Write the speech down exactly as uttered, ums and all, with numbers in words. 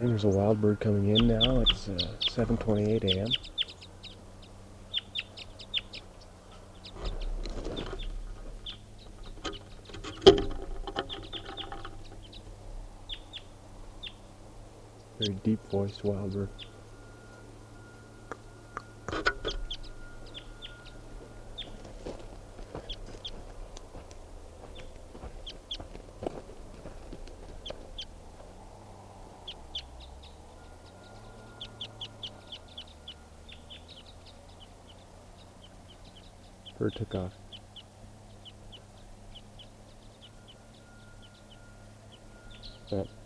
There's a wild bird coming in now. It's uh, seven twenty-eight a m Very deep-voiced wild bird. Bird took off. That